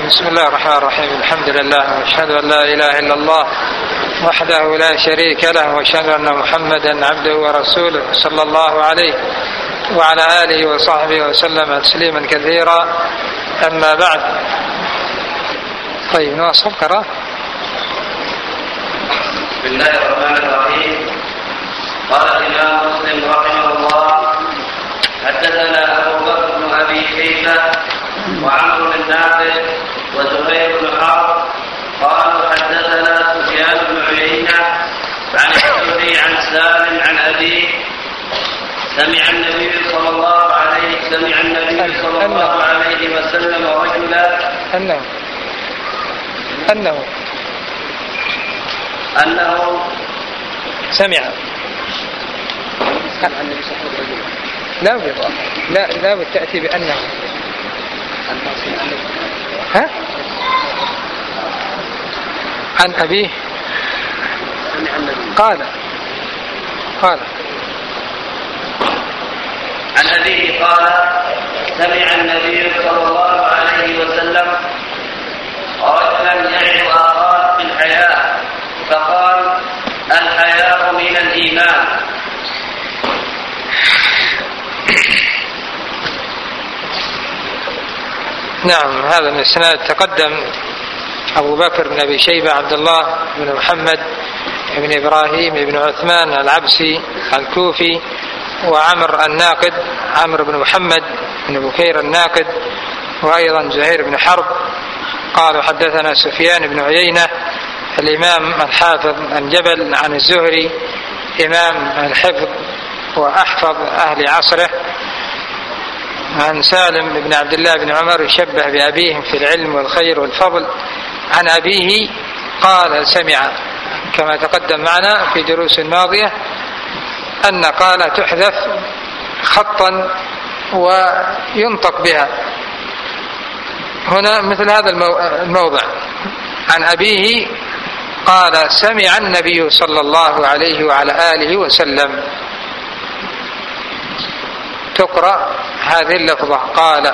بسم الله الرحمن الرحيم. الحمد لله واشهد ان لا اله الا الله وحده لا شريك له واشهد ان محمدا عبده ورسوله صلى الله عليه وعلى اله وصحبه وسلم تسليما كثيرا. اما بعد. طيب نواصل قراءة. بسم الله الرحمن الرحيم. قال الإمام مسلم رحمه الله: حدثنا أبو بكر بن أبي شيبة وعمرو بن نافع وزهير بن حرب قالوا حدثنا سفيان بن عيينة عن الزهري عن سالم عن أبيه سمع النبي صلى الله عليه وسلم رجلا أنه سمع. لا بالتأتي بأنه عن أبيه قال عن أبيه قال سمع النبي صلى الله عليه وسلم رجلا يعظ آخاه في الحياء فقال: الحياء من الإيمان. نعم. هذا الإسناد تقدم أبو بكر بن أبي شيبة عبد الله بن محمد بن إبراهيم بن عثمان العبسي الكوفي، وعمر الناقد عمرو بن محمد بن بكير الناقد، وأيضا زهير بن حرب. قالوا حدثنا سفيان بن عيينة الإمام الحافظ الجبل عن الزهري إمام الحفظ وأحفظ أهل عصره، عن سالم بن عبد الله بن عمر يشبه بأبيهم في العلم والخير والفضل. عن أبيه قال سمع، كما تقدم معنا في دروس ماضية أن قال تحذف خطا وينطق بها. هنا مثل هذا الموضع: عن أبيه قال سمع النبي صلى الله عليه وعلى آله وسلم. تقرأ هذه اللفظة قال.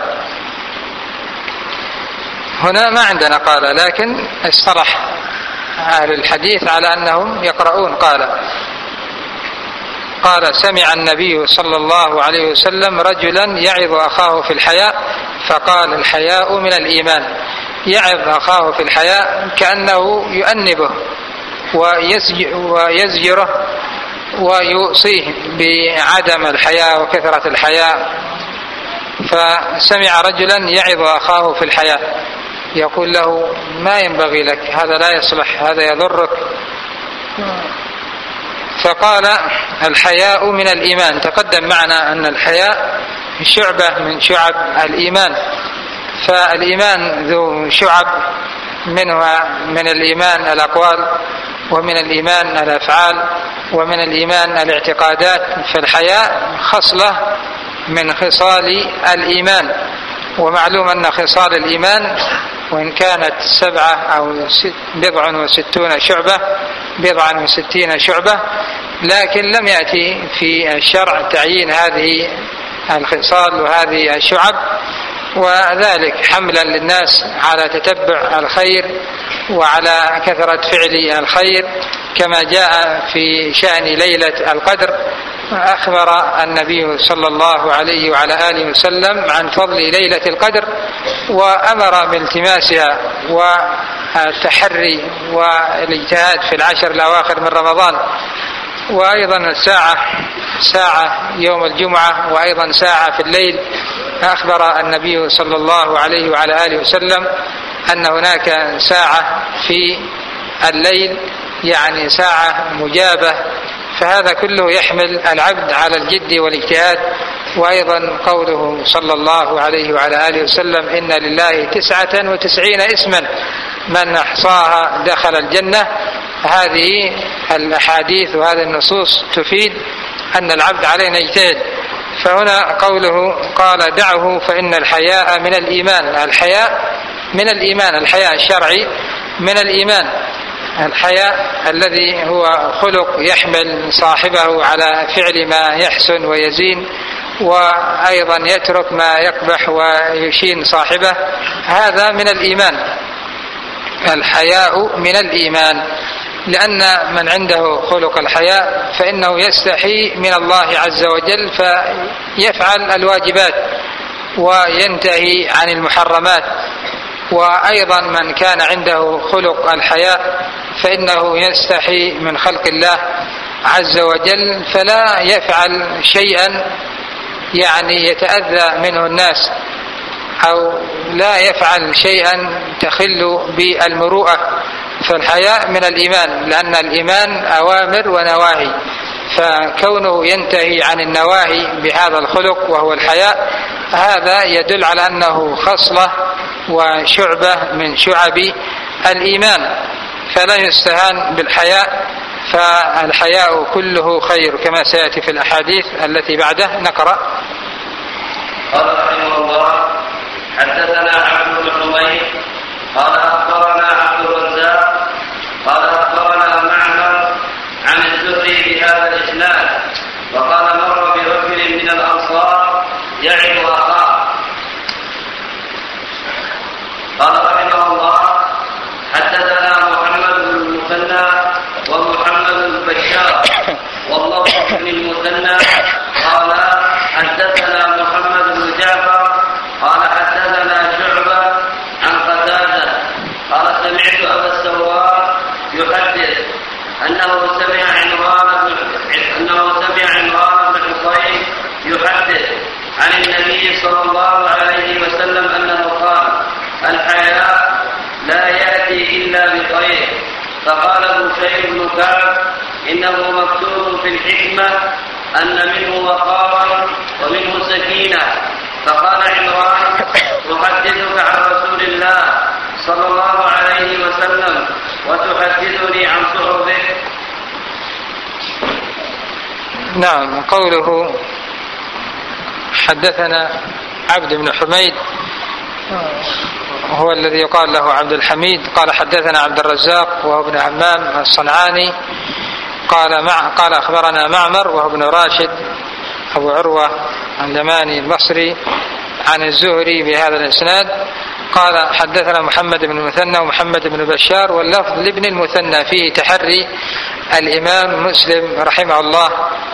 هنا ما عندنا قال، لكن اصطلح أهل الحديث على أنهم يقرؤون قال سمع النبي صلى الله عليه وسلم رجلا يعظ أخاه في الحياء فقال: الحياء من الإيمان. يعظ أخاه في الحياء كأنه يؤنبه ويزجره ويوصيه بعدم الحياء وكثرة الحياء. فسمع رجلا يعظ أخاه في الحياء يقول له: ما ينبغي لك، هذا لا يصلح، هذا يضرك. فقال: الحياء من الإيمان. تقدم معنا أن الحياء شعبة من شعب الإيمان، فالإيمان ذو شعب، منها من الإيمان الأقوال، ومن الإيمان الأفعال، ومن الإيمان الاعتقادات. فالحياء خصلة من خصال الإيمان. ومعلوم أن خصال الإيمان وإن كانت 7 أو 67 شعبة، لكن لم يأتي في الشرع تعيين هذه الخصال وهذه الشعب، وذلك حملا للناس على تتبع الخير وعلى كثرة فعل الخير، كما جاء في شأن ليلة القدر. أخبر النبي صلى الله عليه وعلى آله وسلم عن فضل ليلة القدر، وأمر بالتماسها والتحري والاجتهاد في العشر الأواخر من رمضان. وأيضا ساعة يوم الجمعة، وأيضا ساعة في الليل. أخبر النبي صلى الله عليه وعلى آله وسلم أن هناك ساعة في الليل، يعني ساعة مجابة. فهذا كله يحمل العبد على الجد والاجتهاد. وأيضا قوله صلى الله عليه وعلى آله وسلم: إن لله 99 اسما من أحصاها دخل الجنة. هذه الأحاديث وهذه النصوص تفيد أن العبد علينا يجتهد. فهنا قوله قال: دعه فإن الحياء من الإيمان. الحياء من الإيمان، الحياء الشرعي من الإيمان. الحياء الذي هو خلق يحمل صاحبه على فعل ما يحسن ويزين وأيضا يترك ما يقبح ويشين صاحبه، هذا من الإيمان. الحياء من الإيمان، لأن من عنده خلق الحياء فإنه يستحي من الله عز وجل فيفعل الواجبات وينتهي عن المحرمات. وأيضا من كان عنده خلق الحياء فإنه يستحي من خلق الله عز وجل فلا يفعل شيئا يعني يتأذى منه الناس، أو لا يفعل شيئا تخل بالمروءة. فالحياء من الإيمان، لأن الإيمان أوامر ونواهي، فكونه ينتهي عن النواهي بهذا الخلق وهو الحياء هذا يدل على أنه خصلة وشعبة من شعب الإيمان، فلا يستهان بالحياء. فالحياء كله خير كما سيأتي في الأحاديث التي بعده. نقرأ. قال رحمه الله: حدثنا عبد بن حميد قال أخبرنا عبد الرزاق قال أخبرنا معمر عن الزهري بهذا الإسناد وقال: مر برجل من الأنصار يعظ أخاه. قال رحمه الله: حدثنا محمد بن المثنى ومحمد بن بشار والله بن المثنى قال حدثنا محمد بن جعفر قال حدثنا شعبة عن قتادة قال: سمعت أبا السوار يحدث أنه سمع عمران بن حصين يحدث عن النبي صلى الله عليه وسلم أنه قال: الحياء لا يأتي إلا بخير. فقال بشير بن كعب: إنه مكتوب في الحكمة أن منه وقارا ومنه سكينة. فقال عمران: أحدثك عن رسول الله صلى الله عليه وسلم وتحدثني عن صحبه. نعم. قوله حدثنا عبد بن حميد هو الذي يقال له عبد الحميد. قال حدثنا عبد الرزاق وهو ابن همام الصنعاني قال أخبرنا معمر وهو ابن راشد أبو عروة اليماني البصري عن الزهري بهذا الإسناد. قال حدثنا محمد بن المثنى ومحمد بن بشار، واللفظ لابن المثنى فيه تحري الإمام مسلم رحمه الله،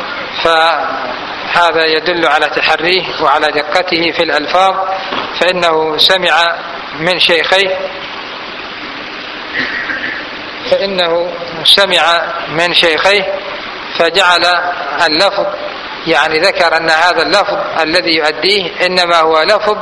فهذا يدل على تحريه وعلى دقته في الألفاظ، فإنه سمع من شيخيه فجعل اللفظ يعني ذكر أن هذا اللفظ الذي يؤديه إنما هو لفظ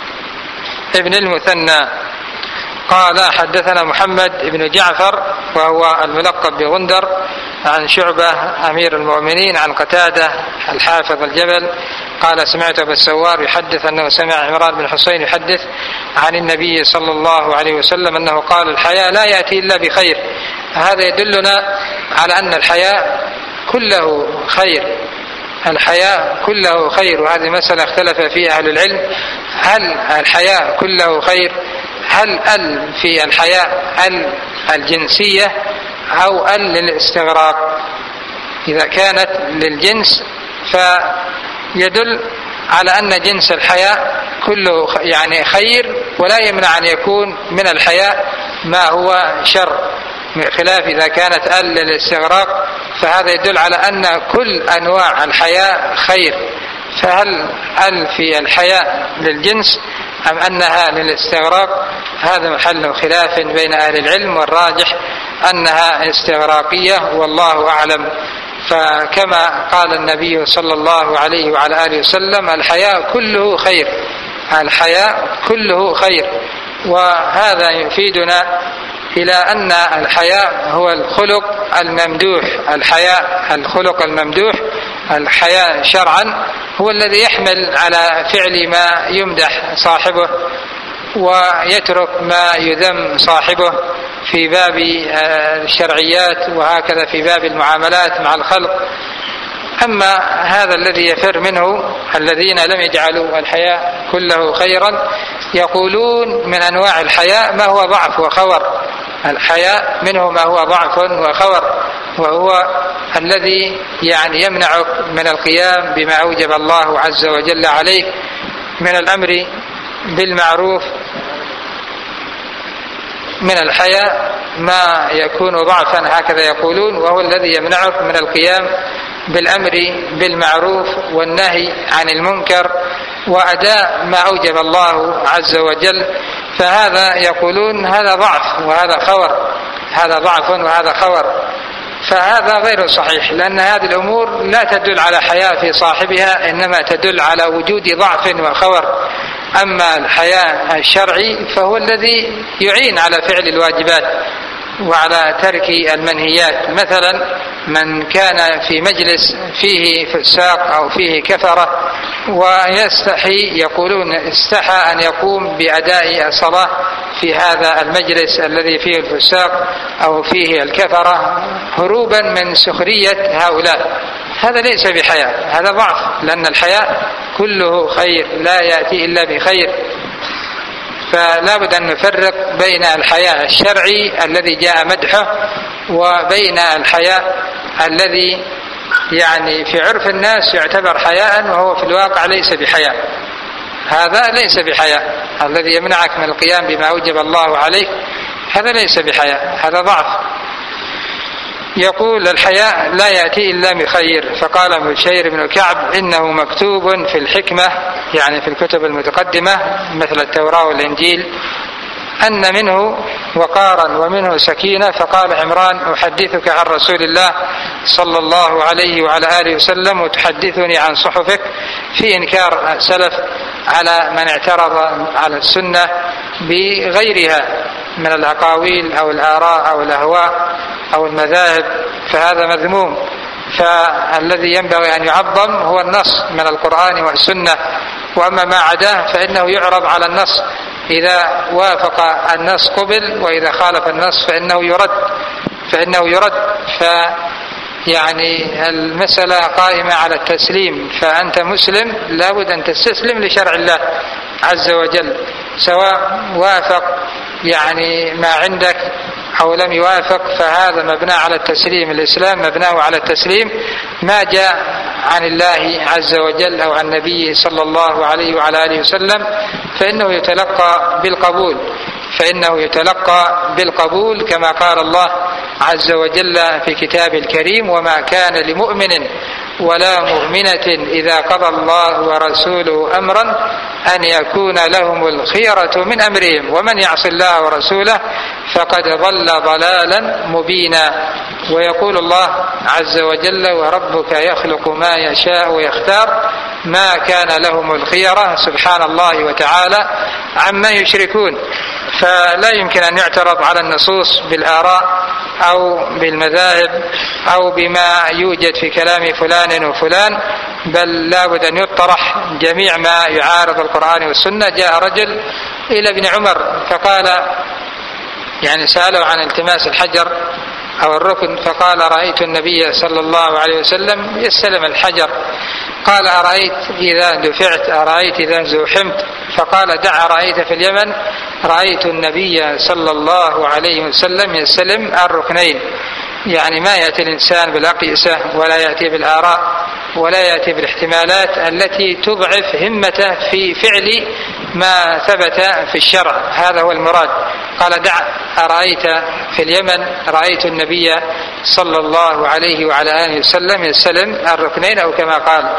ابن المثنى. قال حدثنا محمد بن جعفر وهو الملقب بغندر عن شعبة أمير المؤمنين عن قتادة الحافظ الجبل قال: سمعت أبا السوار يحدث أنه سمع عمران بن حصين يحدث عن النبي صلى الله عليه وسلم أنه قال: الحياء لا يأتي إلا بخير. هذا يدلنا على أن الحياء كله خير، الحياء كله خير. وهذه مسألة اختلف فيها أهل العلم: هل الحياء كله خير؟ هل في الحياء الجنسية أو للاستغراق؟ إذا كانت للجنس فيدل على أن جنس الحياء كله يعني خير، ولا يمنع أن يكون من الحياء ما هو شر، خلاف إذا كانت للاستغراق، فهذا يدل على أن كل أنواع الحياء خير. فهل في الحياء للجنس أم أنها للاستغراق؟ هذا محل خلاف بين أهل العلم، والراجح أنها استغراقية والله أعلم. فكما قال النبي صلى الله عليه وعلى آله وسلم: الحياء كله خير، الحياء كله خير. وهذا يفيدنا إلى أن الحياء هو الخلق الممدوح، الحياء الخلق الممدوح. الحياء شرعا هو الذي يحمل على فعل ما يمدح صاحبه ويترك ما يذم صاحبه في باب الشرعيات، وهكذا في باب المعاملات مع الخلق. أما هذا الذي يفر منه الذين لم يجعلوا الحياء كله خيرا، يقولون من أنواع الحياء ما هو ضعف وخور. الحياء منه ما هو ضعف وخور، وهو الذي يعني يمنعك من القيام بما أوجب الله عز وجل عليك من الأمر بالمعروف من الحياء ما يكون ضعفا هكذا يقولون، وهو الذي يمنعك من القيام بالأمر بالمعروف والنهي عن المنكر وأداء ما أوجب الله عز وجل. فهذا يقولون هذا ضعف وهذا خور، هذا ضعف وهذا خور، فهذا غير صحيح، لأن هذه الأمور لا تدل على حياء في صاحبها، إنما تدل على وجود ضعف وخور. أما الحياء الشرعي فهو الذي يعين على فعل الواجبات وعلى ترك المنهيات. مثلا من كان في مجلس فيه فساق أو فيه كفرة ويستحي، يقولون استحى أن يقوم بأداء الصلاة في هذا المجلس الذي فيه الفساق أو فيه الكفرة هروبا من سخرية هؤلاء، هذا ليس بحياء، هذا ضعف، لأن الحياء كله خير لا يأتي إلا بخير. فلا بد أن نفرق بين الحياء الشرعي الذي جاء مدحه وبين الحياء الذي يعني في عرف الناس يعتبر حياء وهو في الواقع ليس بحياء. هذا ليس بحياء، الذي يمنعك من القيام بما أوجب الله عليك هذا ليس بحياء، هذا ضعف. يقول الحياء لا يأتي إلا بخير. فقال ابن بشير بن كعب إنه مكتوب في الحكمة، يعني في الكتب المتقدمة مثل التوراة والإنجيل، أن منه وقارا ومنه سكينة. فقال عمران أحدثك عن رسول الله صلى الله عليه وعلى آله وسلم وتحدثني عن صحفك، في إنكار السلف على من اعترض على السنة بغيرها من الأقاويل أو الآراء أو الأهواء أو المذاهب، فهذا مذموم. فالذي ينبغي أن يعظم هو النص من القرآن والسنة، وأما ما عداه فإنه يعرض على النص، إذا وافق النص قبل وإذا خالف النص فإنه يرد. يعني المسألة قائمة على التسليم، فأنت مسلم لابد أن تستسلم لشرع الله عز وجل، سواء وافق يعني ما عندك أو لم يوافق، فهذا مبنى على التسليم. الإسلام مبناه على التسليم، ما جاء عن الله عز وجل أو عن النبي صلى الله عليه وعلى آله وسلم فإنه يتلقى بالقبول كما قال الله عز وجل في كتابه الكريم: وما كان لمؤمن ولا مؤمنة إذا قضى الله ورسوله أمرا أن يكون لهم الخيرة من أمرهم ومن يعص الله ورسوله فقد ضل ضلالا مبينا. ويقول الله عز وجل: وربك يخلق ما يشاء ويختار ما كان لهم الخيرة، سبحان الله وتعالى عما يشركون. فلا يمكن أن يعترض على النصوص بالآراء أو بالمذاهب أو بما يوجد في كلام فلان وفلان، بل لابد أن يطرح جميع ما يعارض القرآن والسنة. جاء رجل إلى ابن عمر فقال، يعني سأله عن التماس الحجر أو الركن، فقال: رأيت النبي صلى الله عليه وسلم يستلم الحجر. قال: أرأيت إذا دفعت، أرأيت إذا زوحمت؟ فقال: دع، رأيت في اليمن رأيت النبي صلى الله عليه وسلم يستلم الركنين. يعني ما يأتي الإنسان بالأقيسة ولا يأتي بالآراء ولا يأتي بالاحتمالات التي تضعف همته في فعل ما ثبت في الشرع، هذا هو المراد. قال: دع، أرأيت في اليمن رأيت النبي صلى الله عليه وعلى آله وسلم يستلم الركنين أو كما قال.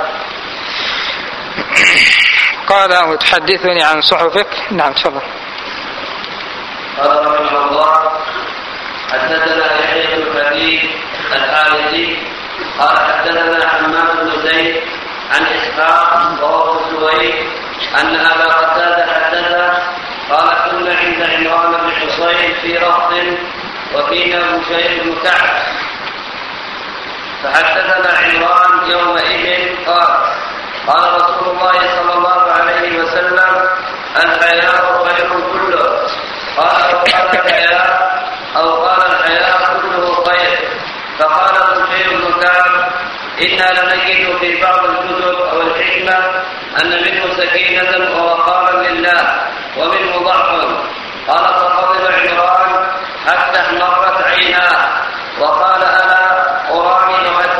قال: وتحدثني عن صحفك. نعم تفضل. قال رحمه الله: حدثنا يحيى بن حبيب الحارثي قال حدثنا حماد بن زيد عن اسحاق وهو سويد ان ابا قتاده حدثه قال: كنا عند عمران بن حصين في رهط وفينا بشير بن كعب، فحدثنا عمران يومئذ قال رسول الله صلى الله عليه وسلم: الحياء خير كله. قال: وقال الحياء أو قال الحياء كله خير. فقال بشير بن كعب: إنا لنجد في بعض الكتب أو الحكمة أن منه سكينة ووقارا لله ومنه ضعف. قال: فغضب عمران حتى احمرت عيناه وقال: ألا أراني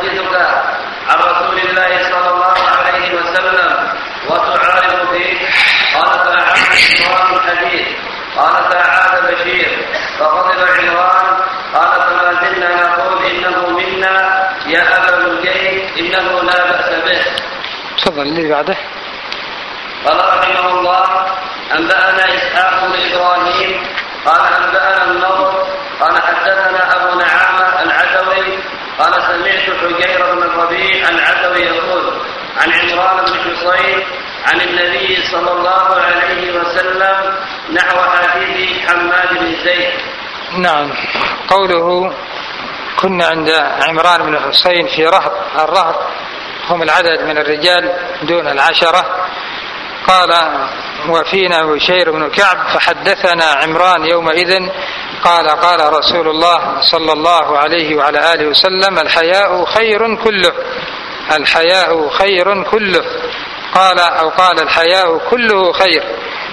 تفضل اللي بعده. قال رحمه الله: أنبأنا إسحاق بن إبراهيم قال أنبأنا النضر قال حدثنا أبو نعامة العدوي قال سمعت حجير بن الربيع العدوي يقول عن عمران بن حصين عن النبي صلى الله عليه وسلم نحو حديث حماد بن زيد. نعم. قوله كنا عند عمران بن حصين في رهط، الرهط هم العدد من الرجال دون العشرة. قال وفينا بشير بن كعب فحدثنا عمران يومئذ قال قال رسول الله صلى الله عليه وعلى آله وسلم الحياء خير كله، الحياء خير كله. قال أو قال الحياء كله خير.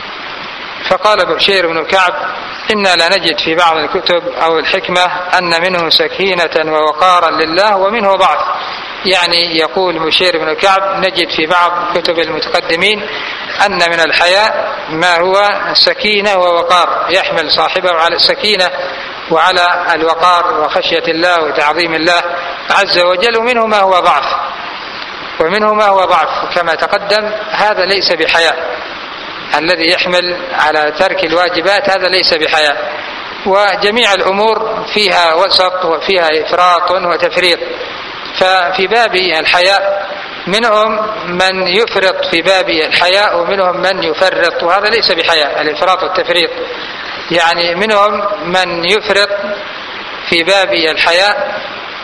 فقال بشير بن كعب إنا لا نجد في بعض الكتب أو الحكمة أن منه سكينة ووقارا لله ومنه ضعف. يعني يقول بشير بن كعب نجد في بعض كتب المتقدمين أن من الحياء ما هو سكينة ووقار يحمل صاحبه على السكينة وعلى الوقار وخشية الله وتعظيم الله عز وجل، ومنه ما هو ضعف، ومنه ما هو ضعف كما تقدم. هذا ليس بحياء، الذي يحمل على ترك الواجبات هذا ليس بحياء. وجميع الأمور فيها وسط وفيها إفراط وتفريط. ففي باب الحياء منهم من يفرط في باب الحياء ومنهم من يفرط، وهذا ليس بحياء الإفراط والتفريط. يعني منهم من يفرط في باب الحياء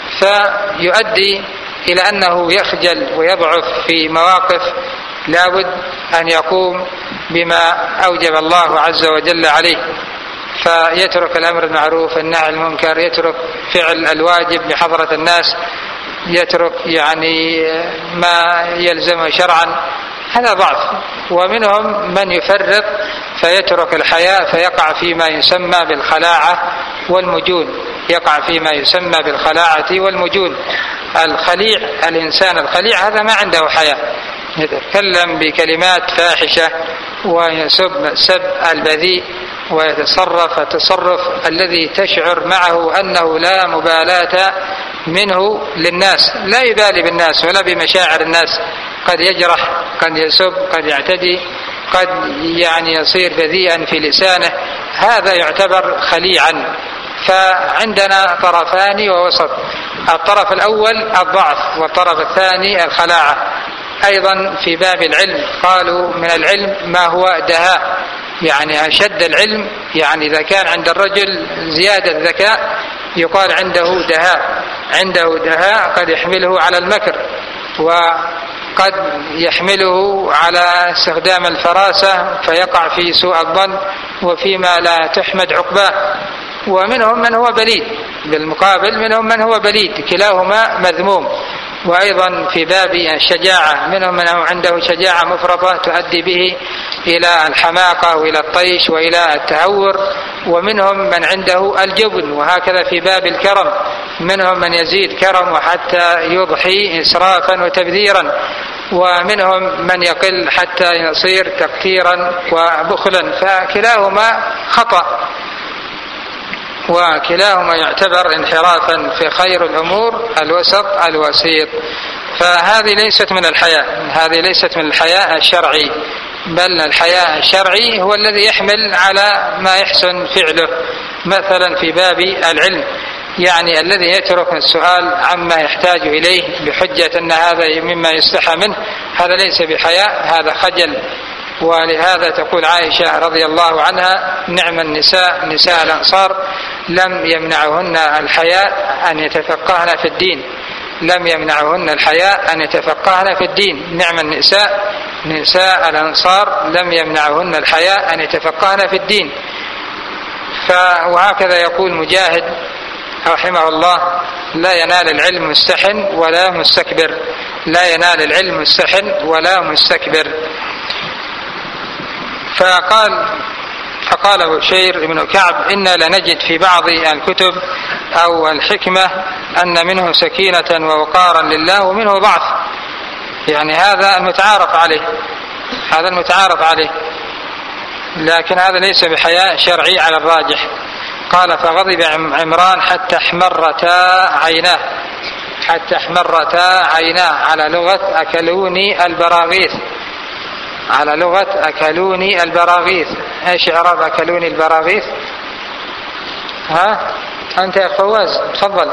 فيؤدي إلى أنه يخجل ويضعف في مواقف لابد أن يقوم بما أوجب الله عز وجل عليه، فيترك الأمر المعروف النهي عن المنكر، يترك فعل الواجب بحضرة الناس، يترك يعني ما يلزم شرعا. هذا ضعف. ومنهم من يفرط فيترك الحياء فيقع فيما يسمى بالخلاعة والمجون، يقع فيما يسمى بالخلاعة والمجون. الخليع، الإنسان الخليع هذا ما عنده حياء، يتكلم بكلمات فاحشة ويسب سب البذيء ويتصرف التصرف الذي تشعر معه أنه لا مبالاة منه للناس، لا يبالي بالناس ولا بمشاعر الناس. قد يجرح، قد يسب، قد يعتدي، قد يعني يصير بذيئا في لسانه. هذا يعتبر خليعا. فعندنا طرفان ووسط. الطرف الأول الضعف، والطرف الثاني الخلاعة. أيضا في باب العلم قالوا من العلم ما هو دهاء، يعني أشد العلم. يعني إذا كان عند الرجل زيادة ذكاء يقال عنده دهاء، عنده دهاء قد يحمله على المكر، وقد يحمله على استخدام الفراسة فيقع في سوء الظن وفيما لا تحمد عقباه. ومنهم من هو بليد، بالمقابل منهم من هو بليد، كلاهما مذموم. وأيضا في باب الشجاعة منهم من عنده شجاعة مفرطة تؤدي به إلى الحماقة وإلى الطيش وإلى التهور. ومنهم من عنده الجبن. وهكذا في باب الكرم منهم من يزيد كرم وحتى يضحي إسرافا وتبذيرا، ومنهم من يقل حتى يصير تقتيرا وبخلا. فكلاهما خطأ وكلاهما يعتبر انحرافا. في خير الأمور الوسط الوسيط. فهذه ليست من الحياء، هذه ليست من الحياء الشرعي، بل الحياء الشرعي هو الذي يحمل على ما يحسن فعله. مثلا في باب العلم يعني الذي يترك السؤال عما يحتاج إليه بحجة أن هذا مما يستحى منه، هذا ليس بحياء، هذا خجل. ولهذا تقول عائشة رضي الله عنها نعم النساء، نساء الأنصار لم يمنعهن الحياء أن يتفقهن في الدين، لم يمنعهن الحياء أن يتفقهن في الدين. نعم النساء، نساء الأنصار لم يمنعهن الحياء أن يتفقهن في الدين. وهكذا يقول مجاهد رحمه الله لا ينال العلم مستحن ولا مستكبر، لا ينال العلم مستحن ولا مستكبر. فقال بشير بن كعب إنا لنجد في بعض الكتب أو الحكمة أن منه سكينة ووقارا لله ومنه ضعف. يعني هذا المتعارف عليه، هذا المتعارف عليه، لكن هذا ليس بحياء شرعي على الراجح. قال فغضب عمران حتى احمرتا عيناه، حتى احمرتا عيناه، على لغة أكلوني البراغيث، على لغة أكلوني البراغيث. ايش إعراب أكلوني البراغيث؟ ها أنت يا فواز تفضل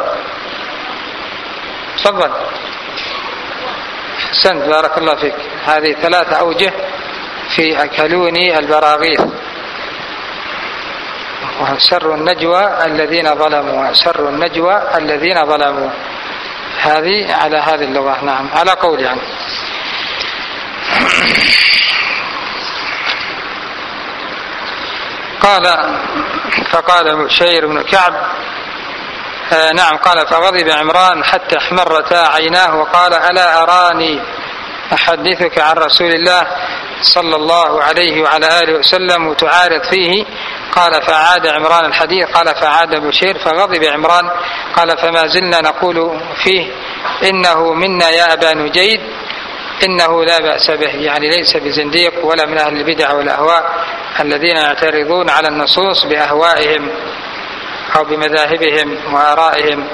تفضل. أحسنت بارك الله فيك. هذه 3 أوجه في أكلوني البراغيث. وسر النجوى الذين ظلموا، وسر النجوى الذين ظلموا، هذه على هذه اللغة. نعم على قول يعني. فقال بشير بن كعب نعم قال فغضب عمران حتى احمرتا عيناه وقال ألا أراني أحدثك عن رسول الله صلى الله عليه وعلى آله وسلم وتعارض فيه؟ قال فعاد عمران الحديث. قال فعاد بشير فغضب عمران قال فما زلنا نقول فيه إنه منا يا أبا نجيد إنه لا بأس به، يعني ليس بزنديق ولا من أهل البدع والأهواء الذين يعترضون على النصوص بأهوائهم أو بمذاهبهم وآرائهم.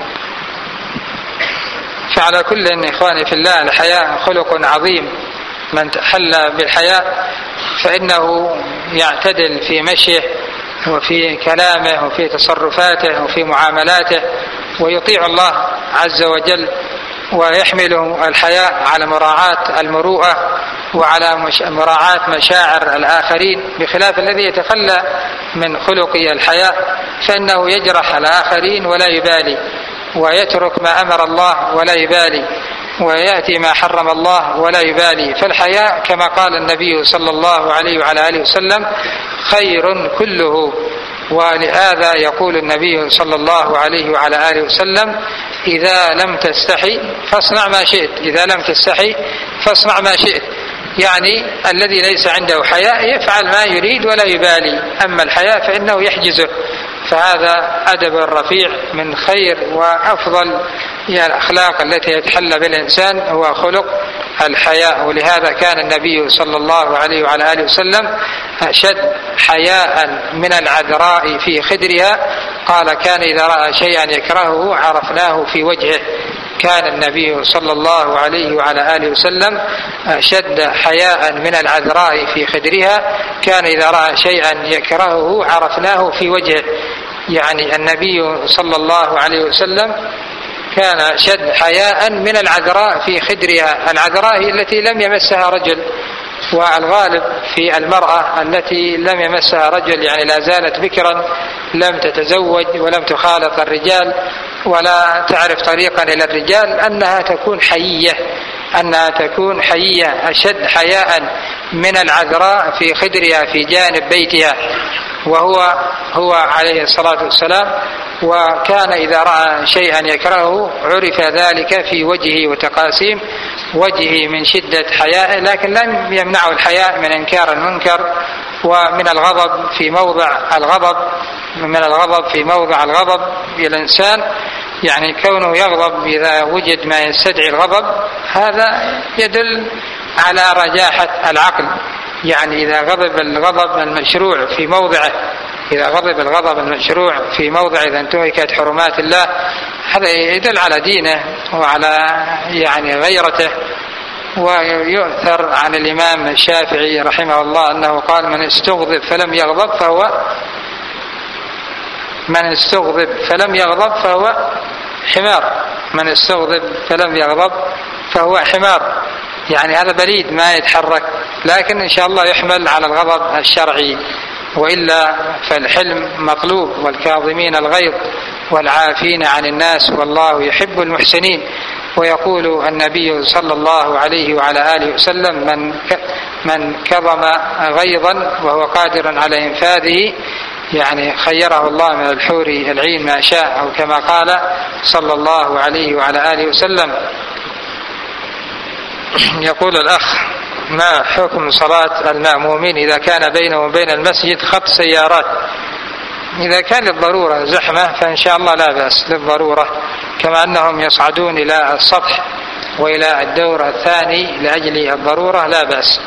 فعلى كل إخواني في الله الحياء خلق عظيم، من تحلى بالحياء فإنه يعتدل في مشيه وفي كلامه وفي تصرفاته وفي معاملاته، ويطيع الله عز وجل، ويحمله الحياء على مراعاة المروءة وعلى مراعاة مشاعر الآخرين، بخلاف الذي يتخلى من خلق الحياء فإنه يجرح الآخرين ولا يبالي، ويترك ما أمر الله ولا يبالي، ويأتي ما حرم الله ولا يبالي. فالحياء كما قال النبي صلى الله عليه وعلى آله وسلم خير كله. ولهذا يقول النبي صلى الله عليه وعلى آله وسلم إذا لم تستحي فاصنع ما شئت، إذا لم تستحي فاصنع ما شئت، يعني الذي ليس عنده حياء يفعل ما يريد ولا يبالي، أما الحياء فإنه يحجزه. فهذا أدب رفيع من خير وأفضل الأخلاق التي يتحلى بالإنسان هو خلق الحياء. ولهذا كان النبي صلى الله عليه وعلى آله وسلم أشد حياء من العذراء في خدرها. قال كان إذا رأى شيئا يكرهه عرفناه في وجهه. كان النبي صلى الله عليه وعلى آله وسلم أشد حياء من العذراء في خدرها، كان إذا رأى شيئا يكرهه عرفناه في وجهه. يعني النبي صلى الله عليه وسلم كان أشد حياء من العذراء في خدرها. العذراء هي التي لم يمسها رجل، والغالب في المرأة التي لم يمسها رجل يعني لا زالت بكرا، لم تتزوج ولم تخالط الرجال ولا تعرف طريقا إلى الرجال، أنها تكون حيية أشد حياء من العذراء في خدرها في جانب بيتها، وهو عليه الصلاة والسلام. وكان إذا رأى شيئا يكرهه عرف ذلك في وجهه وتقاسيم وجهه من شدة حيائه، لكن لم يمنعه الحياء من إنكار المنكر ومن الغضب في موضع الغضب الإنسان، يعني كونه يغضب إذا وجد ما يستدعي الغضب هذا يدل على رجاحة العقل. يعني إذا غضب الغضب المشروع في موضعه، إذا انتهكت حرمات الله، هذا يدل على دينه وعلى يعني غيرته. ويؤثر عن الإمام الشافعي رحمه الله أنه قال من استغضب فلم يغضب فهو حمار. من استغضب فلم يغضب فهو حمار، يعني هذا بليد ما يتحرك، لكن إن شاء الله يحمل على الغضب الشرعي، وإلا فالحلم مطلوب، والكاظمين الغيظ والعافين عن الناس والله يحب المحسنين. ويقول النبي صلى الله عليه وعلى آله وسلم من كظم غيظا وهو قادر على إنفاذه يعني خيره الله من الحور العين ما شاء، أو كما قال صلى الله عليه وعلى آله وسلم. يقول الأخ ما حكم صلاة المأمومين إذا كان بينه وبين المسجد خط سيارات؟ إذا كان للضرورة زحمة فإن شاء الله لا بأس للضرورة، كما أنهم يصعدون إلى السطح وإلى الدور الثاني لأجل الضرورة لا بأس.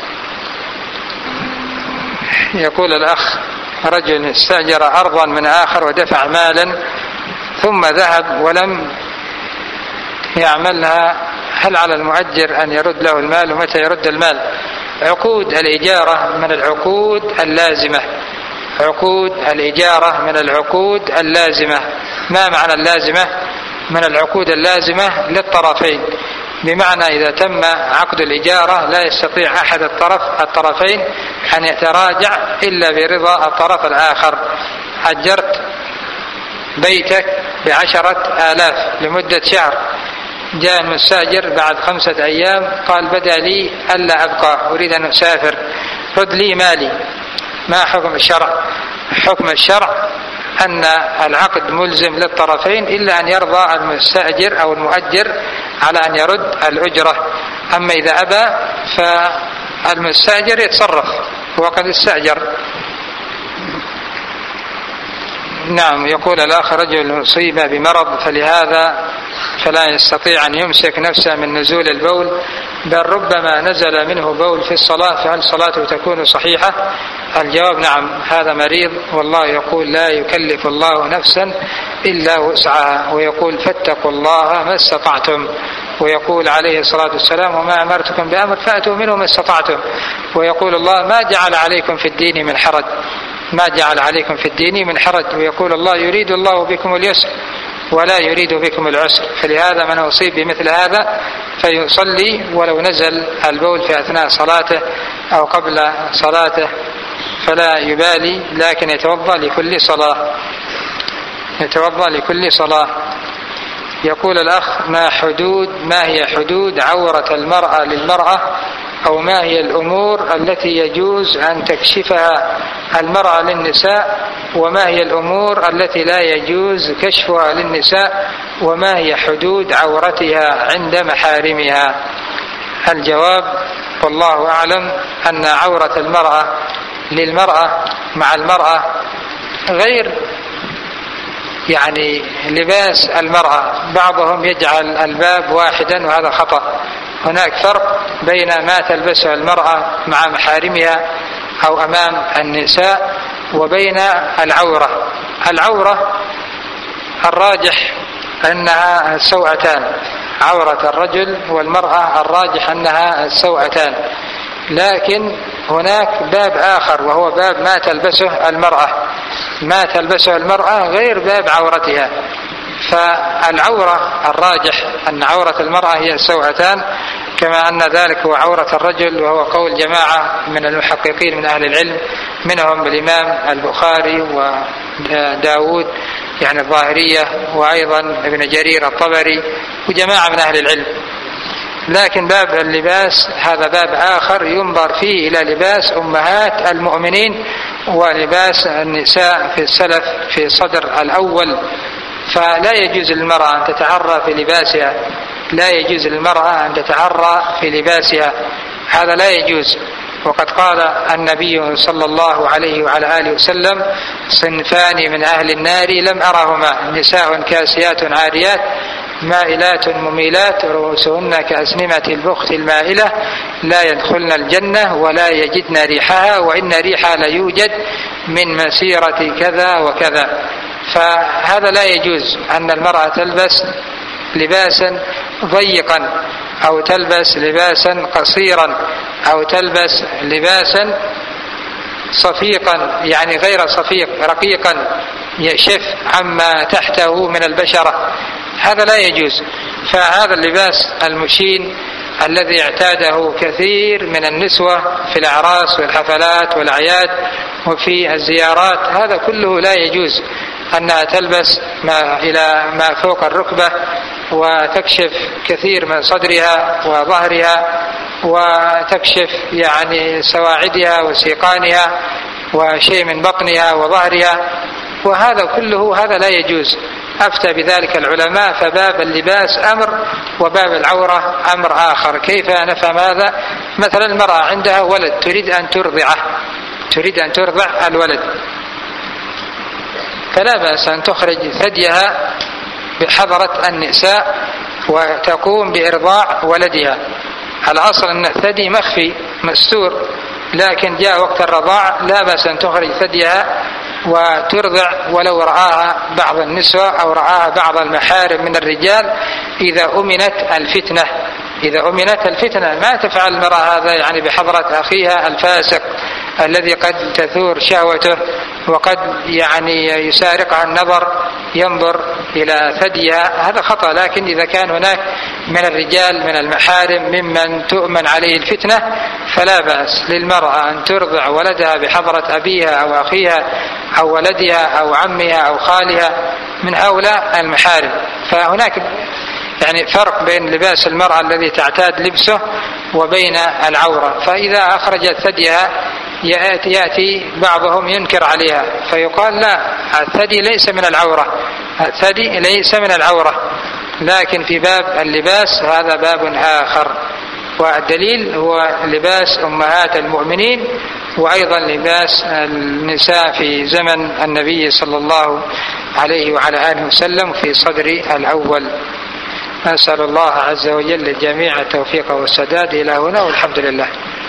يقول الأخ رجل استأجر أرضا من آخر ودفع مالا ثم ذهب ولم يعملها هل على المؤجر أن يرد له المال ومتى يرد المال؟ عقود الإجارة من العقود اللازمة، عقود الإجارة من العقود اللازمة. ما معنى اللازمة؟ من العقود اللازمة للطرفين، بمعنى إذا تم عقد الإجارة لا يستطيع أحد الطرفين أن يتراجع إلا برضا الطرف الآخر. أجرت بيتك ب10,000 لمدة شهر، جاء المستأجر بعد 5 أيام قال بدأ لي ألا أبقى، أريد أن أسافر، رد لي مالي. ما حكم الشرع؟ حكم الشرع أن العقد ملزم للطرفين إلا أن يرضى المستأجر أو المؤجر على أن يرد الأجرة. أما إذا أبى فالمستأجر يتصرف وقد استأجر. نعم. يقول الآخر رجل أصيب بمرض فلا يستطيع أن يمسك نفسه من نزول البول، بل ربما نزل منه بول في الصلاة، فهل صلاته تكون صحيحة؟ الجواب نعم، هذا مريض، والله يقول لا يكلف الله نفسا إلا وسعها، ويقول فاتقوا الله ما استطعتم، ويقول عليه الصلاة والسلام وما أمرتكم بأمر فأتوا منه ما استطعتم، ويقول الله ما جعل عليكم في الدين من حرج، ما جعل عليكم في الدين من حرج، ويقول الله يريد الله بكم اليسر ولا يريد بكم العسر. فلهذا من أصيب بمثل هذا فيصلي ولو نزل البول في أثناء صلاته أو قبل صلاته فلا يبالي، لكن يتوضأ لكل صلاة، يتوضأ لكل صلاة. يقول الأخ ما هي حدود عورة المرأة للمرأة، أو ما هي الأمور التي يجوز أن تكشفها المرأة للنساء، وما هي الأمور التي لا يجوز كشفها للنساء، وما هي حدود عورتها عند محارمها؟ الجواب والله أعلم أن عورة المرأة للمرأة مع المرأة غير يعني لباس المرأة. بعضهم يجعل الباب واحدا وهذا خطأ. هناك فرق بين ما تلبسه المرأة مع محارمها أو أمام النساء وبين العورة. العورة الراجح أنها السوأتان، عورة الرجل والمرأة الراجح أنها السوأتان، لكن هناك باب آخر وهو باب ما تلبسه المرأة. ما تلبسه المرأة غير باب عورتها. فالعورة الراجح أن عورة المرأة هي السوأتان، كما أن ذلك هو عورة الرجل، وهو قول جماعة من المحققين من أهل العلم، منهم الإمام البخاري وداود يعني الظاهرية، وأيضا ابن جرير الطبري وجماعة من أهل العلم. لكن باب اللباس هذا باب آخر ينظر فيه إلى لباس أمهات المؤمنين ولباس النساء في السلف في الصدر الأول. فلا يجوز للمرأة أن تتعرى في لباسها، لا يجوز للمرأة أن تتعرى في لباسها، هذا لا يجوز. وقد قال النبي صلى الله عليه وعلى آله وسلم صنفان من أهل النار لم أرهما، نساء كاسيات عاريات مائلات مميلات رؤوسهن كأسنمة البخت المائلة لا يدخلن الجنة ولا يجدن ريحها وإن ريحها ليوجد من مسيرة كذا وكذا. فهذا لا يجوز أن المرأة تلبس لباسا ضيقا أو تلبس لباسا قصيرا أو تلبس لباسا صفيقا يعني غير صفيق رقيقا يشف عما تحته من البشرة، هذا لا يجوز. فهذا اللباس المشين الذي اعتاده كثير من النسوة في الأعراس والحفلات والأعياد وفي الزيارات، هذا كله لا يجوز أنها تلبس إلى ما فوق الركبة وتكشف كثير من صدرها وظهرها وتكشف يعني سواعدها وسيقانها وشيء من بطنها وظهرها، وهذا كله هذا لا يجوز. أفتى بذلك العلماء. فباب اللباس أمر وباب العورة أمر آخر. كيف نفهم هذا؟ مثلا المرأة عندها ولد تريد أن ترضعه، تريد أن ترضع الولد، فلا بأس أن تخرج ثديها بحضرة النساء وتقوم بإرضاع ولدها. الأصل أن الثدي مخفي مستور، لكن جاء وقت الرضاع لا بأس أن تخرج ثديها وترضع ولو رآها بعض النسوة أو رآها بعض المحارم من الرجال، إذا أمنت الفتنة ما تفعل المرأة هذا يعني بحضرة أخيها الفاسق الذي قد تثور شهوته وقد يعني يسارقها النظر ينظر إلى ثديها، هذا خطأ. لكن إذا كان هناك من الرجال من المحارم ممن تؤمن عليه الفتنة فلا بأس للمرأة أن ترضع ولدها بحضرة أبيها أو أخيها أو ولدها أو عمها أو خالها من هؤلاء المحارم. فهناك يعني فرق بين لباس المرأة الذي تعتاد لبسه وبين العورة. فإذا أخرجت ثديها يأتي بعضهم ينكر عليها فيقال لا، الثدي ليس من العورة، لكن في باب اللباس هذا باب آخر. والدليل هو لباس أمهات المؤمنين وأيضا لباس النساء في زمن النبي صلى الله عليه وعلى آله وسلم في صدر الأول. نسأل الله عز وجل جميع التوفيق والسداد إلى هنا، والحمد لله.